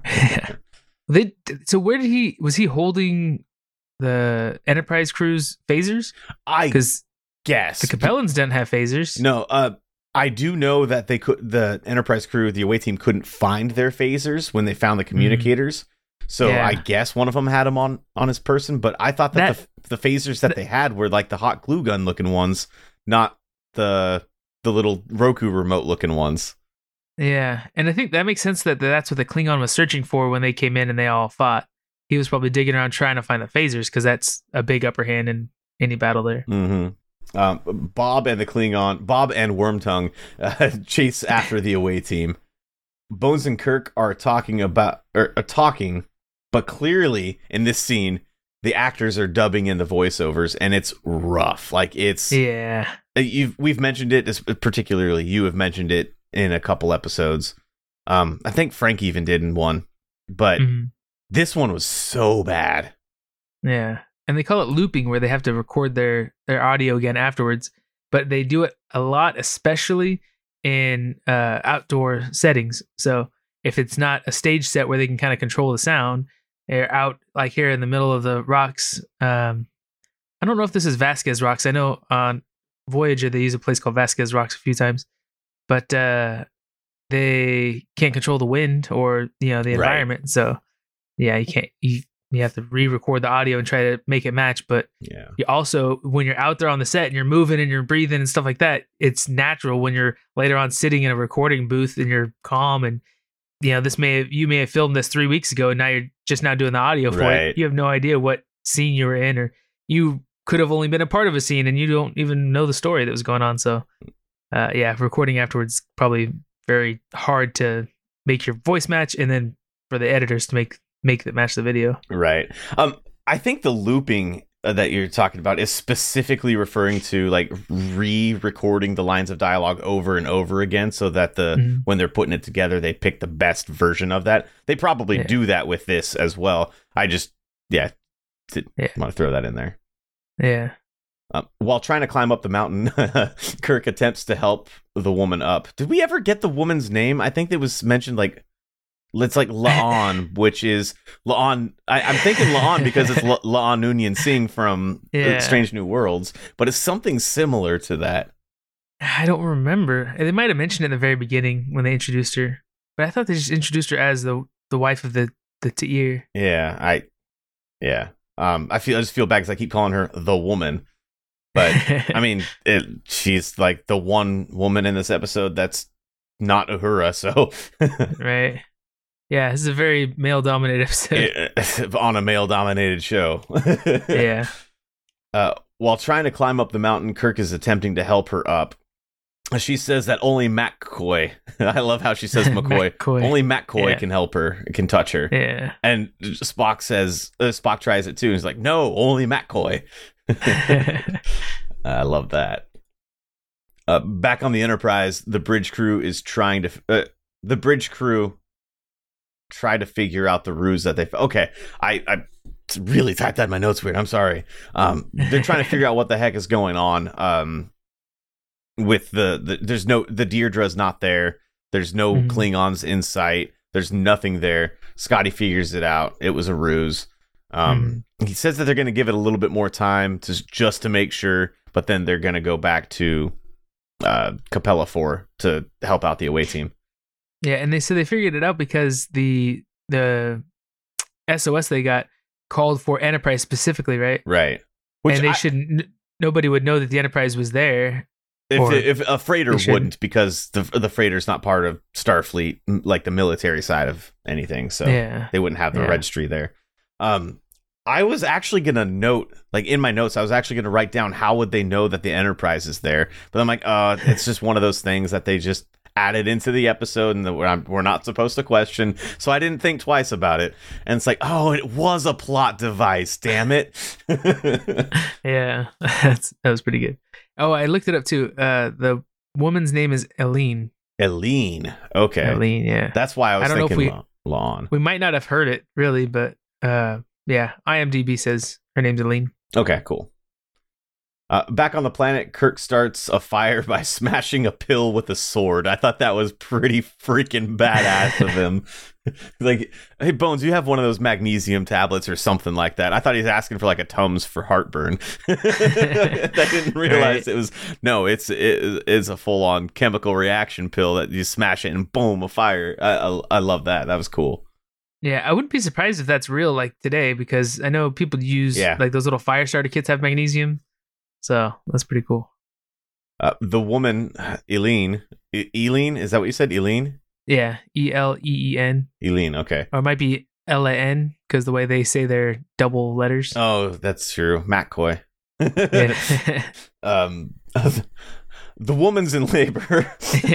So where did was he holding the Enterprise crew's phasers? Because guess the Capellans didn't have phasers. No, I do know that the Enterprise crew, the away team, couldn't find their phasers when they found the communicators. So I guess one of them had them on his person, but I thought that the phasers that they had were the hot glue gun looking ones, not the little Roku remote looking ones. Yeah, and I think that makes sense that that's what the Klingon was searching for when they came in and they all fought. He was probably digging around trying to find the phasers because that's a big upper hand in any battle there. Mm-hmm. Bob and Wormtongue chase after the away team. Bones and Kirk are talking, but clearly in this scene, the actors are dubbing in the voiceovers, and it's rough. We've mentioned it, particularly you have mentioned it in a couple episodes. I think Frank even did in one, but this one was so bad. Yeah, and they call it looping, where they have to record their audio again afterwards, but they do it a lot, especially in outdoor settings. So if it's not a stage set where they can kind of control the sound, they're out here in the middle of the rocks. I don't know if this is Vasquez Rocks. I know on Voyager they use a place called Vasquez Rocks a few times, but they can't control the wind or the environment. Right. So yeah, you can't. You have to re-record the audio and try to make it match. But you also, when you're out there on the set and you're moving and you're breathing and stuff like that, it's natural when you're later on sitting in a recording booth and you're calm and you may have filmed this 3 weeks ago and now you're just now doing the audio for it. You have no idea what scene you were in, or you could have only been a part of a scene and you don't even know the story that was going on. So recording afterwards probably very hard to make your voice match, and then for the editors to make that match the video. Right. I think the looping that you're talking about is specifically referring to re-recording the lines of dialogue over and over again, so that when they're putting it together, they pick the best version of that. They probably do that with this as well. I just want to throw that in there. Yeah. While trying to climb up the mountain, Kirk attempts to help the woman up. Did we ever get the woman's name? I think it was mentioned it's La'an, which is La'an. I'm thinking La'an because it's La'an Noonien Singh from Strange New Worlds, but it's something similar to that. I don't remember. They might have mentioned it in the very beginning when they introduced her, but I thought they just introduced her as the wife of the Ta'ir. Yeah, I just feel bad because I keep calling her the woman, but I mean, she's the one woman in this episode that's not Uhura, so right. Yeah, this is a very male-dominated episode. On a male-dominated show. Yeah. While trying to climb up the mountain, Kirk is attempting to help her up. She says that only McCoy, I love how she says McCoy, only McCoy can help her, can touch her. Yeah. And Spock says, Spock tries it too, and he's like, no, only McCoy. I love that. Back on the Enterprise, the bridge crew is trying to... try to figure out the ruse that they... Okay, I really typed that in my notes weird. I'm sorry. They're trying to figure out what the heck is going on. with there's no, the Deirdre's not there. There's no Klingons in sight. There's nothing there. Scotty figures it out. It was a ruse. He says that they're going to give it a little bit more time just to make sure, but then they're going to go back to Capella 4 to help out the away team. Yeah, and they said they figured it out because the SOS they got called for Enterprise specifically, right? Right. Which nobody would know that the Enterprise was there. If a freighter wouldn't, because the freighter's not part of Starfleet, like the military side of anything, so they wouldn't have the registry there. I was actually gonna note, like in my notes, I was actually gonna write down how would they know that the Enterprise is there, but I'm like, it's just one of those things that they just added into the episode and that we're not supposed to question, so I didn't think twice about it. And it's like, oh, it was a plot device, damn it. Yeah, that was pretty good. Oh, I looked it up too. The woman's name is Eileen. Eileen, okay. Eileen, yeah. That's why I was thinking Lon. We might not have heard it really, but yeah, IMDb says her name's Eileen. Okay, cool. Back on the planet, Kirk starts a fire by smashing a pill with a sword. I thought that was pretty freaking badass of him. Like, hey, Bones, you have one of those magnesium tablets or something like that. I thought he was asking for like a Tums for heartburn. I didn't realize it was, no, it's a full-on chemical reaction pill that you smash it and boom, a fire. I love that. That was cool. Yeah, I wouldn't be surprised if that's real like today, because I know people use like those little fire starter kits have magnesium. So that's pretty cool. The woman, Eileen, is that what you said? Eileen? Yeah, Eileen. Eileen, okay. Or it might be Lan, because the way they say their double letters. Oh, that's true. McCoy. The woman's in labor.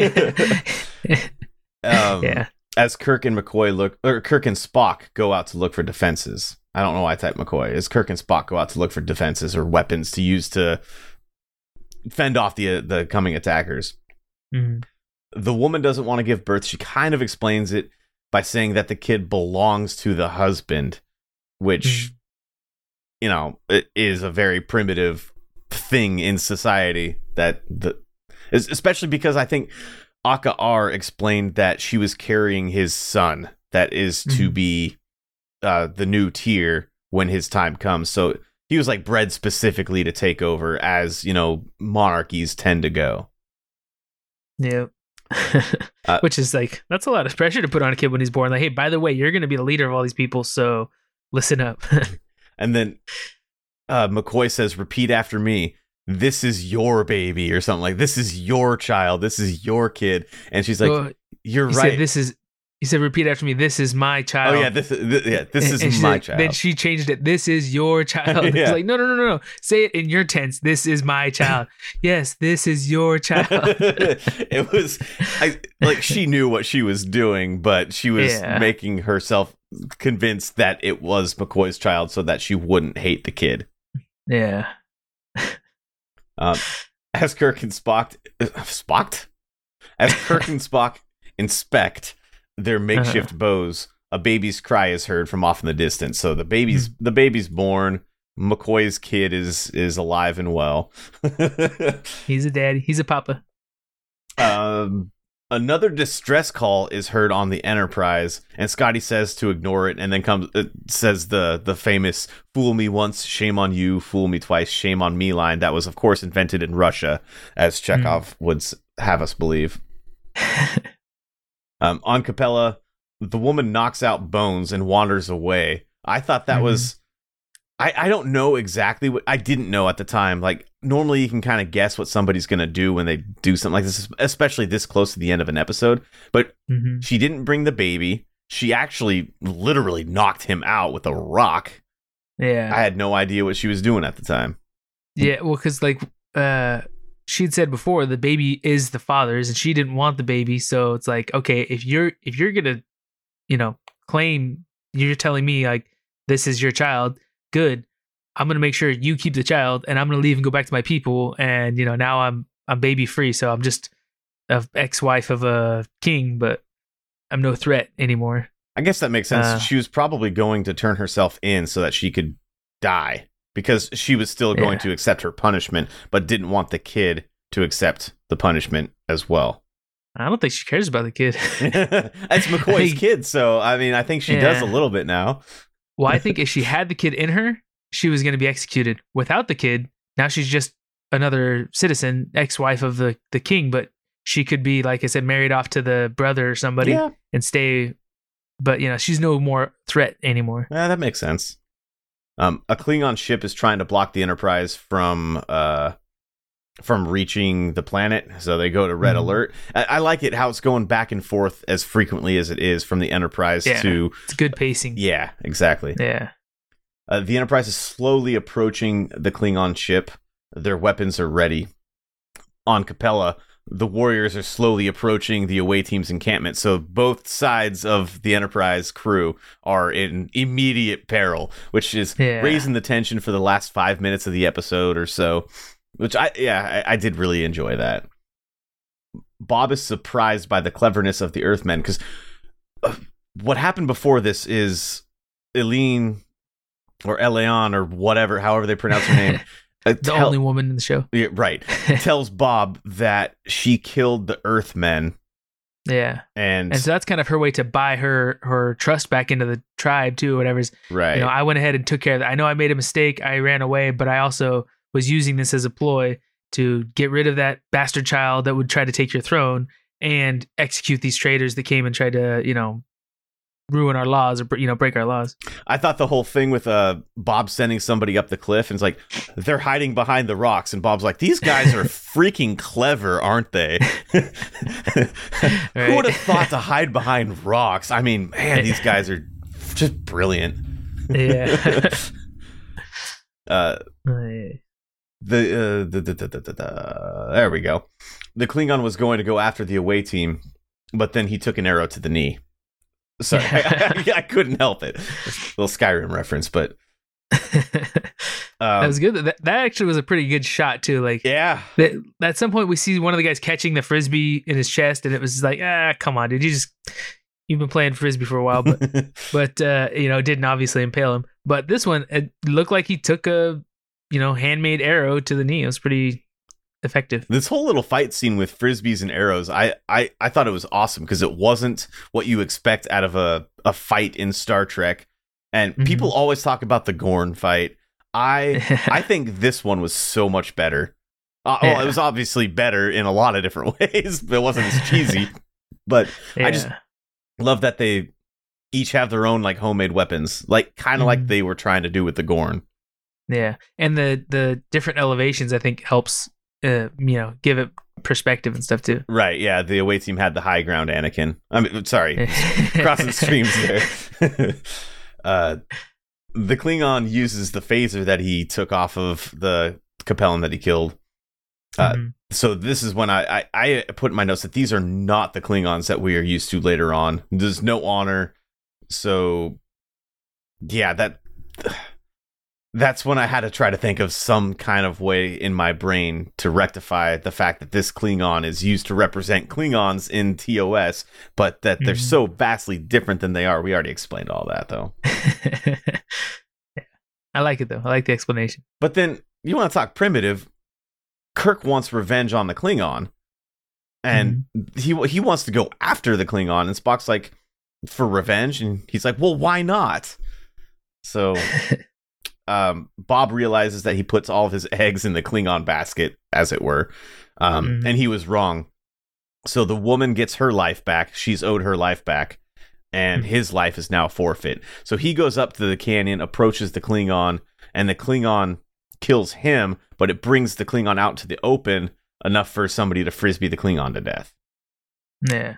Yeah. As Kirk and Spock go out to look for defenses. I don't know why I typed McCoy. As Kirk and Spock go out to look for defenses or weapons to use to fend off the coming attackers. Mm-hmm. The woman doesn't want to give birth. She kind of explains it by saying that the kid belongs to the husband, which, you know, it is a very primitive thing in society. Especially because I think Aka R explained that she was carrying his son that is to be the new tier when his time comes. So he was like bred specifically to take over, as, you know, monarchies tend to go. Yeah. Which is like, that's a lot of pressure to put on a kid when he's born. Like, hey, by the way, you're going to be the leader of all these people, so listen up. And then McCoy says, repeat after me. This is your baby, or something like, this is your child. This is your kid. And she's like, you're right. He said, repeat after me. This is my child. Oh yeah, this is my child. Then she changed it. This is your child. It's like, no. Say it in your tense. This is my child. Yes, this is your child. It was like she knew what she was doing, but she was making herself convinced that it was McCoy's child so that she wouldn't hate the kid. Yeah. As Kirk and Spock inspect their makeshift bows, a baby's cry is heard from off in the distance. So the baby's born. McCoy's kid is alive and well. He's a daddy. He's a papa. Another distress call is heard on the Enterprise, and Scotty says to ignore it, and then says the famous "fool me once, shame on you; fool me twice, shame on me" line. That was, of course, invented in Russia, as Chekhov would have us believe. On Capella, the woman knocks out Bones and wanders away. I thought that was... I don't know exactly what... I didn't know at the time. Like, normally you can kind of guess what somebody's going to do when they do something like this, especially this close to the end of an episode. But she didn't bring the baby. She actually literally knocked him out with a rock. Yeah. I had no idea what she was doing at the time. Yeah, well, because, like... she'd said before the baby is the father's, and she didn't want the baby. So it's like, okay, if you're gonna, you know, claim you're telling me like this is your child, good. I'm gonna make sure you keep the child, and I'm gonna leave and go back to my people. And you know, now I'm baby free, so I'm just an ex-wife of a king, but I'm no threat anymore. I guess that makes sense. She was probably going to turn herself in so that she could die, because she was still going to accept her punishment, but didn't want the kid to accept the punishment as well. I don't think she cares about the kid. It's McCoy's kid, so I mean, I think she does a little bit now. Well, I think if she had the kid in her, she was going to be executed. Without the kid, now she's just another citizen, ex-wife of the king, but she could be, like I said, married off to the brother or somebody and stay. But, she's no more threat anymore. Yeah, that makes sense. A Klingon ship is trying to block the Enterprise from reaching the planet, so they go to red alert. I like it how it's going back and forth as frequently as it is from the Enterprise to... It's good pacing. Yeah, exactly. Yeah. The Enterprise is slowly approaching the Klingon ship. Their weapons are ready. On Capella, the warriors are slowly approaching the away team's encampment, so both sides of the Enterprise crew are in immediate peril, which is raising the tension for the last 5 minutes of the episode or so. Which I did really enjoy that. Bob is surprised by the cleverness of the Earthmen, because what happened before this is Eileen or Eleon or whatever, however they pronounce her name, the only woman in the show. Yeah, right. Tells Bob that she killed the Earthmen. Yeah. And so that's kind of her way to buy her trust back into the tribe too, whatever's. Right. I went ahead and took care of that. I know I made a mistake. I ran away, but I also was using this as a ploy to get rid of that bastard child that would try to take your throne and execute these traitors that came and tried to, ruin our laws or, break our laws. I thought the whole thing with Bob sending somebody up the cliff and it's like, they're hiding behind the rocks. And Bob's like, these guys are freaking clever, aren't they? Who would have thought to hide behind rocks? I mean, man, these guys are just brilliant. Yeah. There we go. The Klingon was going to go after the away team, but then he took an arrow to the knee. Sorry, I couldn't help it. A little Skyrim reference, but that was good. That actually was a pretty good shot too. Like, at some point we see one of the guys catching the frisbee in his chest, and it was like, come on, dude, you've been playing frisbee for a while, but it didn't obviously impale him. But this one, it looked like he took a handmade arrow to the knee. It was pretty effective. This whole little fight scene with frisbees and arrows, I thought it was awesome because it wasn't what you expect out of a fight in Star Trek. And people always talk about the Gorn fight. I think this one was so much better. Well, it was obviously better in a lot of different ways, but it wasn't as cheesy. But I just love that they each have their own like homemade weapons, like kind of like they were trying to do with the Gorn. Yeah, and the different elevations I think helps give it perspective and stuff too. Right, yeah, the away team had the high ground Anakin. I mean, sorry, crossing streams there. The Klingon uses the phaser that he took off of the Capellan that he killed. So this is when I put in my notes that these are not the Klingons that we are used to later on. There's no honor. So, yeah, that's when I had to try to think of some kind of way in my brain to rectify the fact that this Klingon is used to represent Klingons in TOS, but that they're so vastly different than they are. We already explained all that, though. I like it, though. I like the explanation. But then, you want to talk primitive, Kirk wants revenge on the Klingon, and he wants to go after the Klingon, and Spock's like, for revenge? And he's like, well, why not? So... Bob realizes that he puts all of his eggs in the Klingon basket, as it were, and he was wrong. So the woman gets her life back. She's owed her life back, and his life is now forfeit. So he goes up to the canyon, approaches the Klingon, and the Klingon kills him, but it brings the Klingon out to the open enough for somebody to frisbee the Klingon to death. Yeah.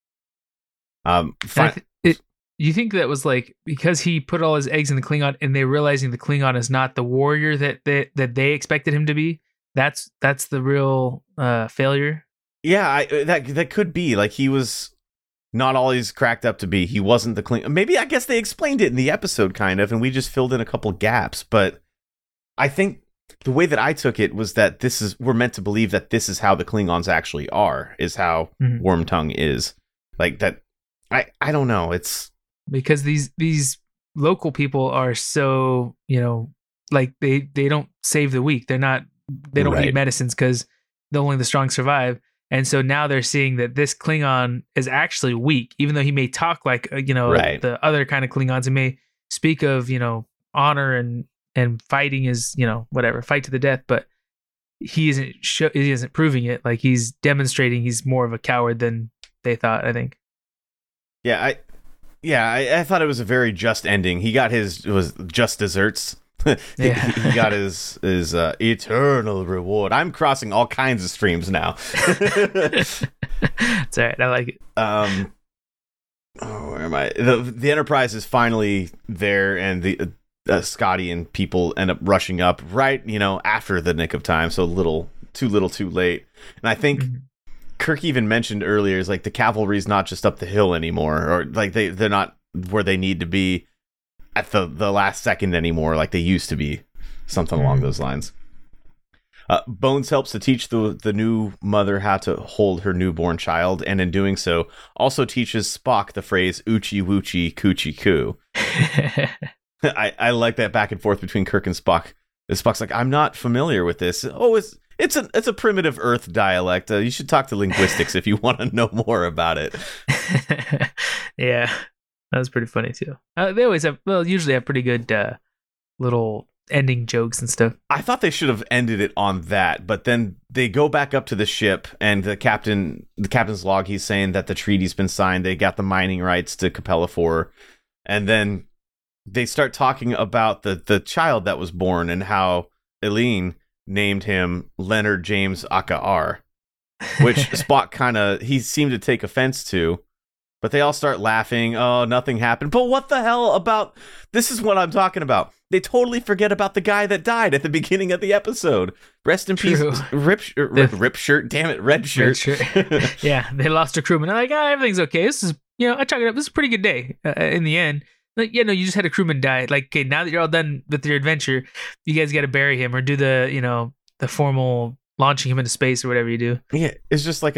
You think that was like because he put all his eggs in the Klingon, and they realizing the Klingon is not the warrior that they expected him to be? That's the real failure. Yeah, that could be like he was not all he's cracked up to be. He wasn't the Klingon. Maybe I guess they explained it in the episode kind of, and we just filled in a couple gaps. But I think the way that I took it was that we're meant to believe that this is how the Klingons actually are, is how Wormtongue is. Like that. I don't know. It's because these local people are so, like they don't save the weak. They don't eat medicines because only the strong survive. And so now they're seeing that this Klingon is actually weak, even though he may talk like Right. the other kind of Klingons. He may speak of honor and fighting is whatever, fight to the death, but he isn't proving it. Like, he's demonstrating he's more of a coward than they thought, I think. Yeah, I thought it was a very just ending. He got his just desserts. Yeah. he got his eternal reward. I'm crossing all kinds of streams now. It's all right. I like it. Where am I? The Enterprise is finally there, and the Scotty and people end up rushing up right, after the nick of time. So too little, too late. And I think Kirk even mentioned earlier is like the cavalry's not just up the hill anymore, or like they're not where they need to be at the last second anymore, like they used to be. Something along those lines. Bones helps to teach the new mother how to hold her newborn child, and in doing so, also teaches Spock the phrase "Uchi Wuchi Coochie Coo." I like that back and forth between Kirk and Spock. Spock's like, "I'm not familiar with this." Oh, it's a primitive Earth dialect. You should talk to linguistics if you want to know more about it. Yeah, that was pretty funny too. They usually have pretty good little ending jokes and stuff. I thought they should have ended it on that, but then they go back up to the ship, and the captain's log, he's saying that the treaty's been signed. They got the mining rights to Capella 4, and then they start talking about the child that was born and how Eileen named him Leonard James Akar, which Spock he seemed to take offense to. But they all start laughing. Oh, nothing happened. But what the hell about... This is what I'm talking about. They totally forget about the guy that died at the beginning of the episode. Rest in peace. Rip shirt. Damn it, red shirt. Yeah, they lost a crewman. They're like, everything's okay. This is, I chalk it up. This is a pretty good day in the end. Like, you just had a crewman die. Like, okay, now that you're all done with your adventure, you guys got to bury him or do the, the formal... launching him into space or whatever you do. Yeah, it's just like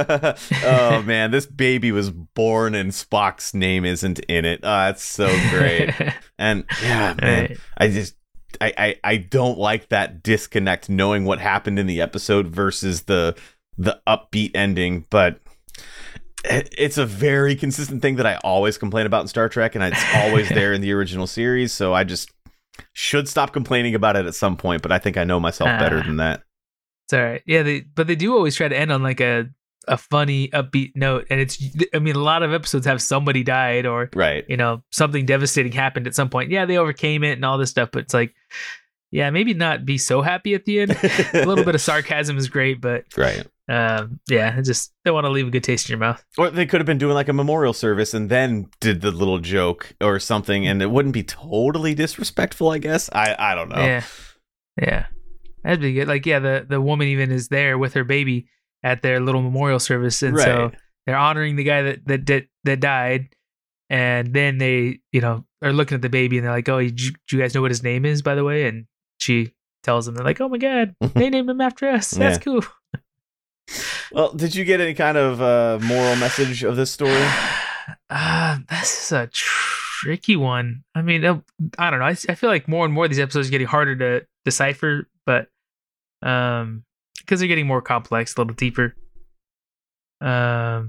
oh man, this baby was born and Spock's name isn't in it. Oh, that's so great. And yeah, man, right. I don't like that disconnect, knowing what happened in the episode versus the upbeat ending, but it's a very consistent thing that I always complain about in Star Trek, and it's always there in the original series, so I just should stop complaining about it at some point, but I think I know myself better than that. It's all right. Yeah, but they do always try to end on like a funny, upbeat note. And a lot of episodes have somebody died or, right, something devastating happened at some point. Yeah, they overcame it and all this stuff. But it's like, yeah, maybe not be so happy at the end. A little bit of sarcasm is great, but right. Yeah, just they want to leave a good taste in your mouth. Or they could have been doing like a memorial service and then did the little joke or something, and it wouldn't be totally disrespectful, I guess. I don't know. Yeah. That'd be good. Like, yeah, the woman even is there with her baby at their little memorial service, and so they're honoring the guy that died, and then they are looking at the baby and they're like, "Oh, do you guys know what his name is, by the way?" And she tells them, they're like, "Oh my god, they named him after us. That's cool." Well, did you get any kind of moral message of this story? This is a tricky one. I mean, I don't know. I feel like more and more these episodes are getting harder to decipher, but because they're getting more complex, a little deeper. But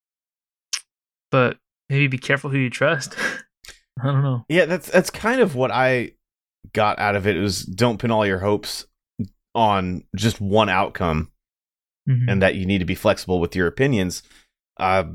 maybe be careful who you trust. I don't know. Yeah, that's kind of what I got out of it. It was, don't pin all your hopes on just one outcome, and that you need to be flexible with your opinions. I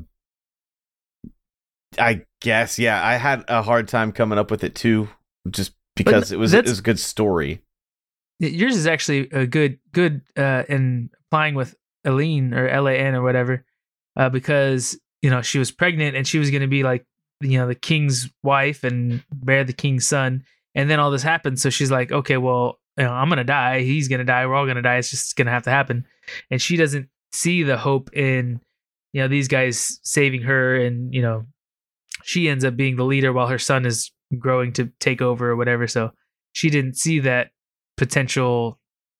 guess, yeah, I had a hard time coming up with it too, just because it was a good story. Yours is actually a good in applying with Eileen or Lan or whatever, because she was pregnant and she was going to be like the king's wife and bear the king's son, and then all this happened. So she's like, okay, well, I'm gonna die. He's gonna die. We're all gonna die. It's just gonna have to happen. And she doesn't see the hope in these guys saving her, and she ends up being the leader while her son is growing to take over or whatever. So she didn't see that potential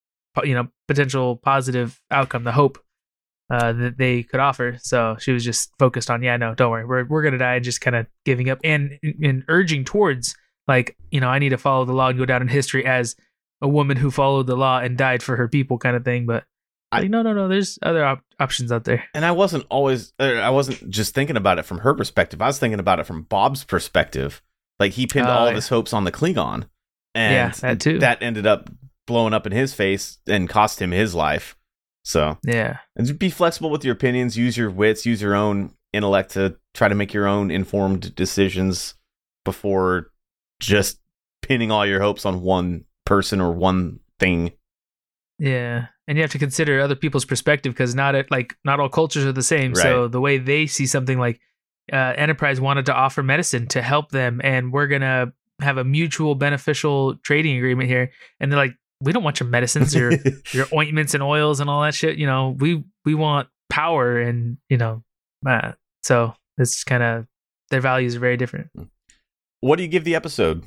positive outcome, the hope that they could offer. So she was just focused on, no, don't worry, we're gonna die, and just kind of giving up and urging towards like, I need to follow the law and go down in history as a woman who followed the law and died for her people, kind of thing. But No. There's other options out there. And I wasn't just thinking about it from her perspective. I was thinking about it from Bob's perspective. Like, he pinned all of his hopes on the Klingon. And that too. That ended up blowing up in his face and cost him his life. So, yeah. And be flexible with your opinions, use your wits, use your own intellect to try to make your own informed decisions before just pinning all your hopes on one person or one thing. Yeah. And you have to consider other people's perspective, because not all cultures are the same. Right. So the way they see something, like Enterprise wanted to offer medicine to help them, and we're going to have a mutual beneficial trading agreement here. And they're like, we don't want your medicines, your ointments and oils and all that shit. We want power, and, so it's kind of, their values are very different. What do you give the episode?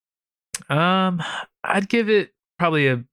I'd give it probably a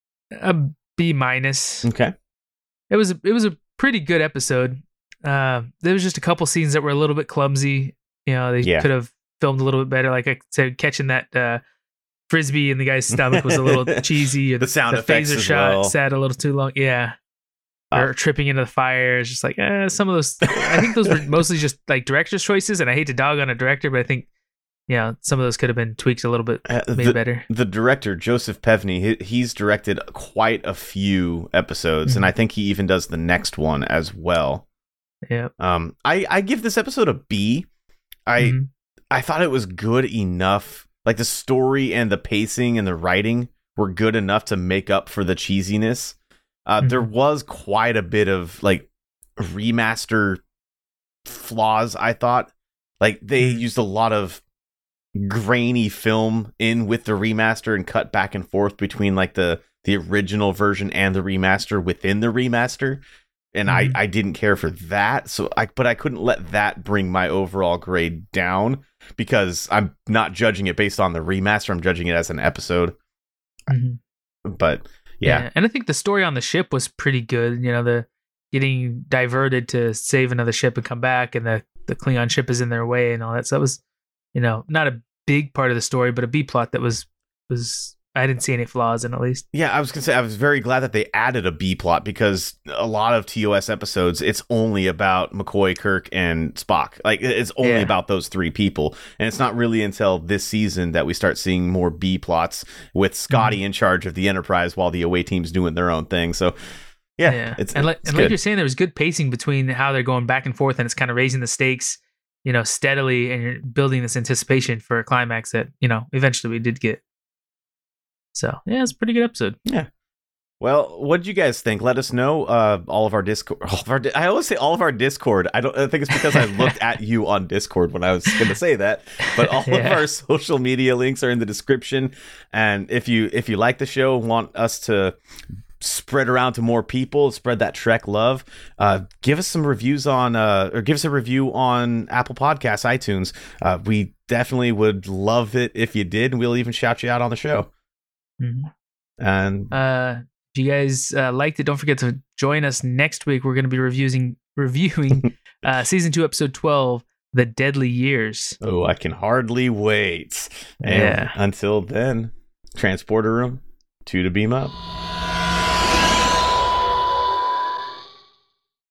B-. Okay. It was a pretty good episode. There was just a couple scenes that were a little bit clumsy. They could have filmed a little bit better. Like I said, catching that frisbee in the guy's stomach was a little cheesy. Or the sound the effects phaser as shot well. sat a little too long. Yeah. Or tripping into the fire. It's just like, some of those. I think those were mostly just like director's choices, and I hate to dog on a director, but I think, some of those could have been tweaked a little bit, made better. The director, Joseph Pevney, he's directed quite a few episodes, and I think he even does the next one as well. Yeah. I give this episode a B. I thought it was good enough. Like, the story and the pacing and the writing were good enough to make up for the cheesiness. There was quite a bit of like remaster flaws, I thought. Like, they used a lot of grainy film in with the remaster and cut back and forth between like the original version and the remaster within the remaster. And I didn't care for that. But I couldn't let that bring my overall grade down, because I'm not judging it based on the remaster. I'm judging it as an episode. But yeah. And I think the story on the ship was pretty good. The getting diverted to save another ship and come back, and the Klingon ship is in their way and all that. So it was, not a big part of the story, but a B plot that was I didn't see any flaws in, at least. Yeah, I was going to say, I was very glad that they added a B plot, because a lot of TOS episodes, it's only about McCoy, Kirk, and Spock. Like, it's only about those three people. And it's not really until this season that we start seeing more B plots with Scotty in charge of the Enterprise while the away team's doing their own thing. So, it's like you're saying, there was good pacing between how they're going back and forth, and it's kind of raising the stakes, steadily, and you're building this anticipation for a climax that, eventually we did get. So, it's a pretty good episode. Yeah. Well, what did you guys think? Let us know. All of our Discord. I always say all of our Discord. I think it's because I looked at you on Discord when I was going to say that. But all of our social media links are in the description. And if you like the show, want us to spread around to more people, spread that Trek love, give us some reviews on or give us a review on Apple Podcasts, iTunes. We definitely would love it if you did, and we'll even shout you out on the show. And if you guys liked it, don't forget to join us next week. We're going to be reviewing season 2, episode 12, The Deadly Years. Oh, I can hardly wait. And until then, transporter room 2 to beam up.